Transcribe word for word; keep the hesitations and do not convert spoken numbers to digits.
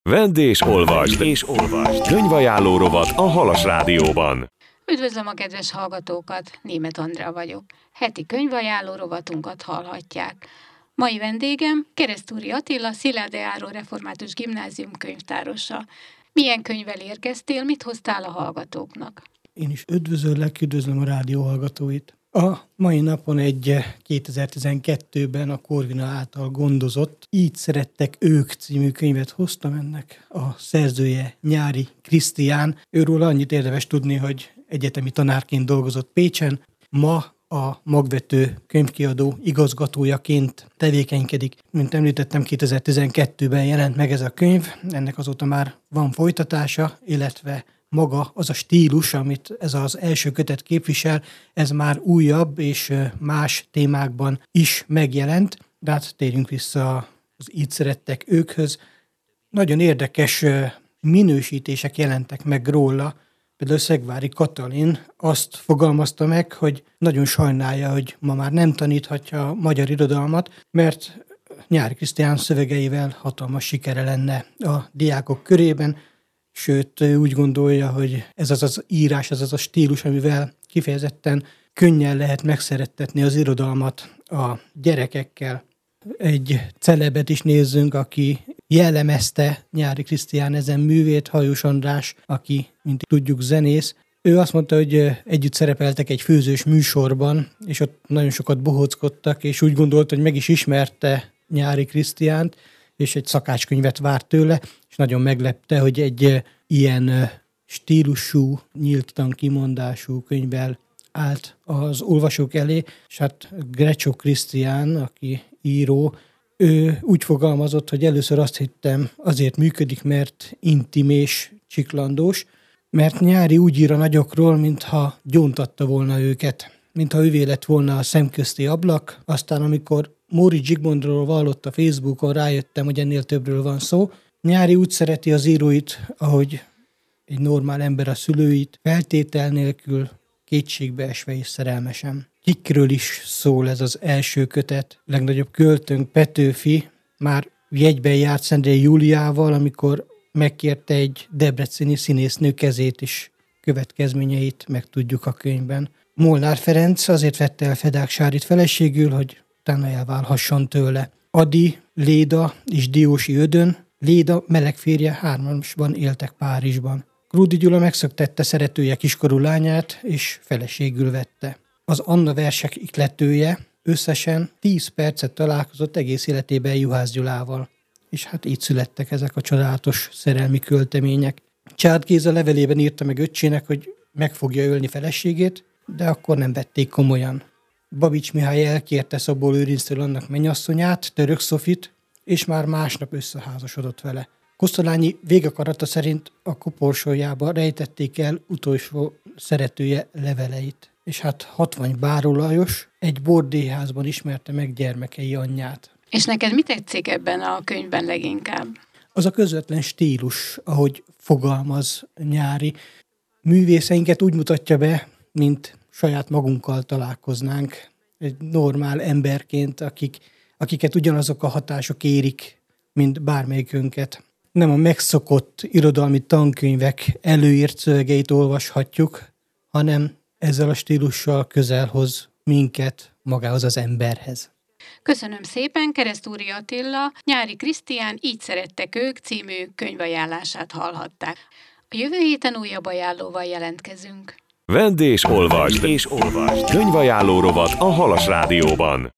Vedd és olvasd, és olvasd. Könyvajánló rovat a Halas Rádióban. Üdvözlöm a kedves hallgatókat, Németh Andrea vagyok. Heti könyvajánló rovatunkat hallhatják. Mai vendégem Keresztúri Attila, Szilágyi Áró Református Gimnázium könyvtárosa. Milyen könyvvel érkeztél, mit hoztál a hallgatóknak? Én is üdvözöllek, üdvözlöm a rádió hallgatóit. A mai napon egy kétezer-tizenkettőben a Corvina által gondozott Így szerettek ők című könyvet hoztam. Ennek a szerzője Nyári Krisztián. Őről annyit érdemes tudni, hogy egyetemi tanárként dolgozott Pécsen. Ma a Magvető könyvkiadó igazgatójaként tevékenykedik. Mint említettem, kétezer-tizenkettőben jelent meg ez a könyv. Ennek azóta már van folytatása, illetve maga az a stílus, amit ez az első kötet képvisel, ez már újabb és más témákban is megjelent, de hát térjünk vissza az Így szerettek őkhöz. Nagyon érdekes minősítések jelentek meg róla. Például Szegvári Katalin azt fogalmazta meg, hogy nagyon sajnálja, hogy ma már nem taníthatja a magyar irodalmat, mert Nyári Krisztián szövegeivel hatalmas sikere lenne a diákok körében, sőt úgy gondolja, hogy ez az az írás, ez az a stílus, amivel kifejezetten könnyen lehet megszerettetni az irodalmat a gyerekekkel. Egy celebet is nézzünk, aki jellemezte Nyári Krisztián ezen művét, Hajós András, aki, mint tudjuk, zenész. Ő azt mondta, hogy együtt szerepeltek egy főzős műsorban, és ott nagyon sokat bohóckodtak, és úgy gondolt, hogy meg is ismerte Nyári Krisztiánt, és egy szakácskönyvet várt tőle, és nagyon meglepte, hogy egy ilyen stílusú, nyíltan kimondású könyvvel állt az olvasók elé, és hát Grecsó Krisztián, aki író, ő úgy fogalmazott, hogy először azt hittem, azért működik, mert intim és csiklandós, mert Nyári úgy ír a nagyokról, mintha gyóntatta volna őket, mintha ővé lett volna a szemközti ablak. Aztán, amikor Móricz Zsigmondról vallott a Facebookon, rájöttem, hogy ennél többről van szó. Nyári úgy szereti az íróit, ahogy egy normál ember a szülőit, feltétel nélkül, kétségbeesve és szerelmesen. Kikről is szól ez az első kötet. Legnagyobb költőnk Petőfi már jegyben járt Szendrei Júliával, amikor megkérte egy debreceni színésznő kezét, és következményeit megtudjuk a könyvben. Molnár Ferenc azért vette el Fedák Sárit feleségül, hogy utána elválhasson tőle. Ady, Léda és Diósi Ödön, Léda meleg férje hármasban éltek Párizsban. Krúdy Gyula megszöktette szeretője kiskorú lányát, és feleségül vette. Az Anna versek ikletője összesen tíz percet találkozott egész életében Juhász Gyulával. És hát így születtek ezek a csodálatos szerelmi költemények. Csád Géza levelében írta meg öccsének, hogy meg fogja ölni feleségét, de akkor nem vették komolyan. Babics Mihály elkérte Szabó Lőrinctől annak mennyasszonyát, Török Szofit, és már másnap összeházasodott vele. Kosztolányi végakarata szerint a koporsójába rejtették el utolsó szeretője leveleit. És hát Hatvany Báró Lajos egy bordélyházban ismerte meg gyermekei anyját. És neked mit tetszik ebben a könyvben leginkább? Az a közvetlen stílus, ahogy fogalmaz Nyári. Művészeinket úgy mutatja be, mint saját magunkkal találkoznánk, egy normál emberként, akik, akiket ugyanazok a hatások érik, mint bármelyikünket. Nem a megszokott irodalmi tankönyvek előírt szövegeit olvashatjuk, hanem ezzel a stílussal közel hoz minket magához az emberhez. Köszönöm szépen, Keresztúri Attila, Nyári Krisztián Így szerettek ők című könyvajánlását hallhatták. A jövő héten újabb ajánlóval jelentkezünk. Vedd és olvasd, és olvasd. Könyvajánló rovat a Halas Rádióban.